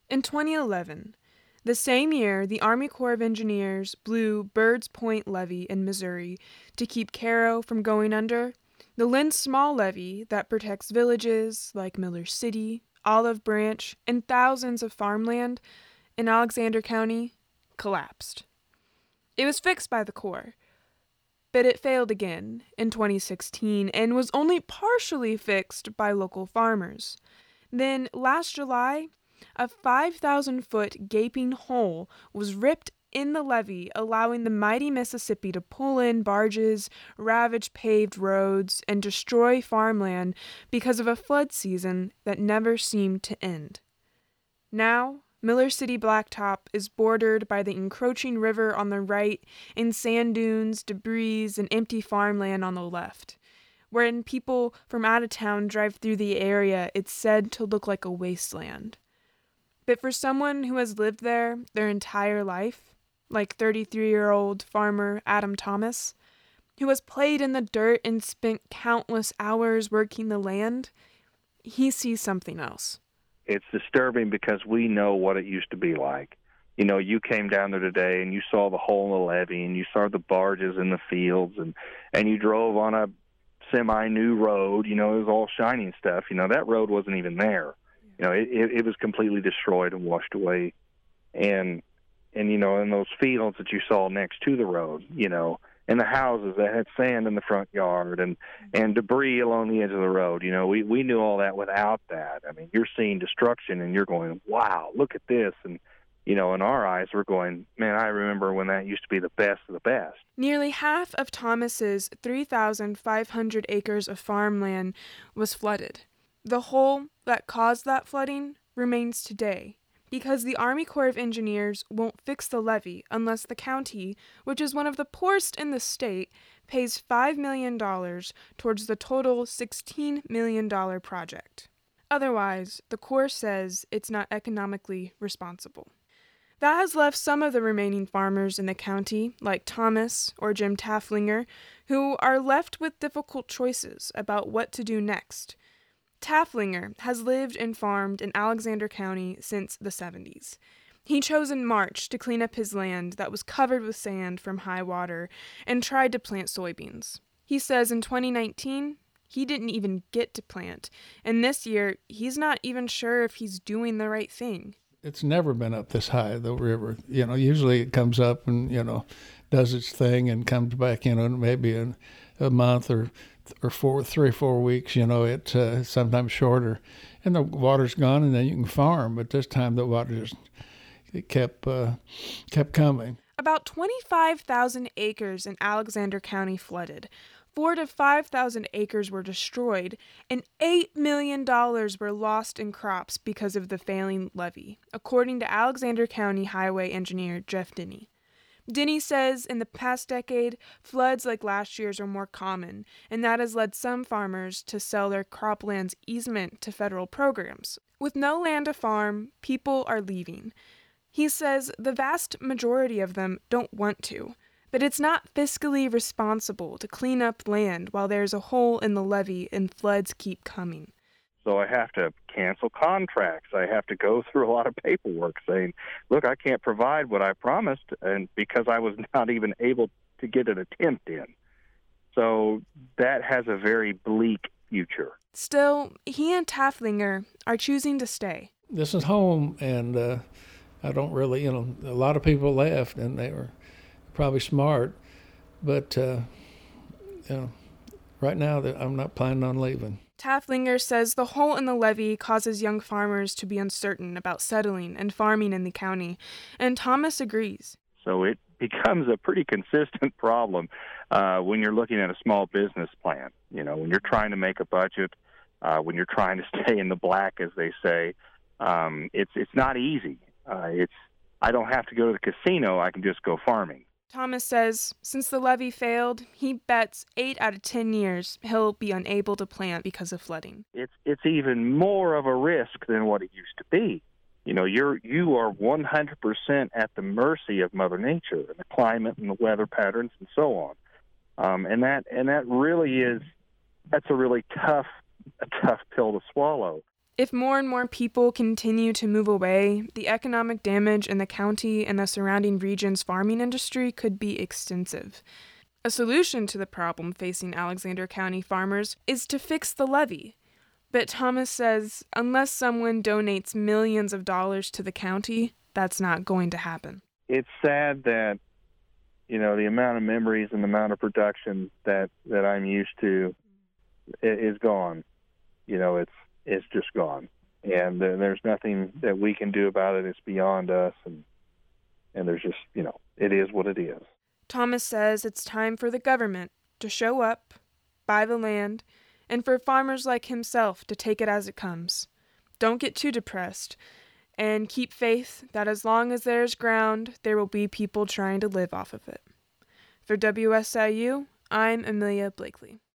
In 2011, the same year, the Army Corps of Engineers blew Bird's Point Levee in Missouri to keep Cairo from going under. The Lynn Small Levee that protects villages like Miller City, Olive Branch, and thousands of farmland in Alexander County collapsed. It was fixed by the Corps, but it failed again in 2016 and was only partially fixed by local farmers. Then, last July, a 5,000-foot gaping hole was ripped in the levee, allowing the mighty Mississippi to pull in barges, ravage paved roads, and destroy farmland because of a flood season that never seemed to end. Now, Miller City Blacktop is bordered by the encroaching river on the right and sand dunes, debris, and empty farmland on the left. When people from out of town drive through the area, it's said to look like a wasteland. But for someone who has lived there their entire life, like 33-year-old farmer Adam Thomas, who has played in the dirt and spent countless hours working the land, he sees something else. It's disturbing because we know what it used to be like. You know, you came down there today and you saw the hole in the levee and you saw the barges in the fields and you drove on a semi-new road. You know, it was all shiny and stuff. You know, that road wasn't even there. You know, it was completely destroyed and washed away. And you know, in those fields that you saw next to the road, you know, and the houses that had sand in the front yard and debris along the edge of the road, you know, we knew all that without that. I mean, you're seeing destruction and you're going, wow, look at this. And, you know, in our eyes, we're going, man, I remember when that used to be the best of the best. Nearly half of Thomas's 3,500 acres of farmland was flooded. The hole that caused that flooding remains today, because the Army Corps of Engineers won't fix the levee unless the county, which is one of the poorest in the state, pays $5 million towards the total $16 million project. Otherwise, the Corps says it's not economically responsible. That has left some of the remaining farmers in the county, like Thomas or Jim Tafflinger, who are left with difficult choices about what to do next. Tafflinger has lived and farmed in Alexander County since the 70s. He chose in March to clean up his land that was covered with sand from high water and tried to plant soybeans. He says in 2019, he didn't even get to plant, and this year, he's not even sure if he's doing the right thing. It's never been up this high, the river. You know, usually it comes up and, you know, does its thing and comes back, you know, maybe in a month or 3 or 4 weeks, you know, it's sometimes shorter, and the water's gone, and then you can farm. But this time the water just kept coming. About 25,000 acres in Alexander County flooded. 4,000 to 5,000 acres were destroyed, and $8 million were lost in crops because of the failing levee, according to Alexander County Highway Engineer Jeff Denny. Denny says in the past decade, floods like last year's are more common, and that has led some farmers to sell their croplands easement to federal programs. With no land to farm, people are leaving. He says the vast majority of them don't want to, but it's not fiscally responsible to clean up land while there's a hole in the levee and floods keep coming. So I have to cancel contracts. I have to go through a lot of paperwork saying, look, I can't provide what I promised, and because I was not even able to get an attempt in. So that has a very bleak future. Still, he and Tafflinger are choosing to stay. This is home, and I don't really, you know, a lot of people left, and they were probably smart, but, you know, right now I'm not planning on leaving. Tafflinger says the hole in the levee causes young farmers to be uncertain about settling and farming in the county, and Thomas agrees. So it becomes a pretty consistent problem when you're looking at a small business plan. You know, when you're trying to make a budget, when you're trying to stay in the black, as they say, it's not easy. I don't have to go to the casino. I can just go farming. Thomas says since the levee failed, he bets 8 out of 10 years he'll be unable to plant because of flooding. It's even more of a risk than what it used to be. You know, you are 100% at the mercy of Mother Nature and the climate and the weather patterns and so on. And that really is, that's a really tough pill to swallow. If more and more people continue to move away, the economic damage in the county and the surrounding region's farming industry could be extensive. A solution to the problem facing Alexander County farmers is to fix the levee. But Thomas says unless someone donates millions of dollars to the county, that's not going to happen. It's sad that, the amount of memories and the amount of production that I'm used to is gone. It's just gone. And there's nothing that we can do about it. It's beyond us. And there's just, it is what it is. Thomas says it's time for the government to show up, buy the land, and for farmers like himself to take it as it comes. Don't get too depressed, and keep faith that as long as there's ground, there will be people trying to live off of it. For WSIU, I'm Amelia Blakely.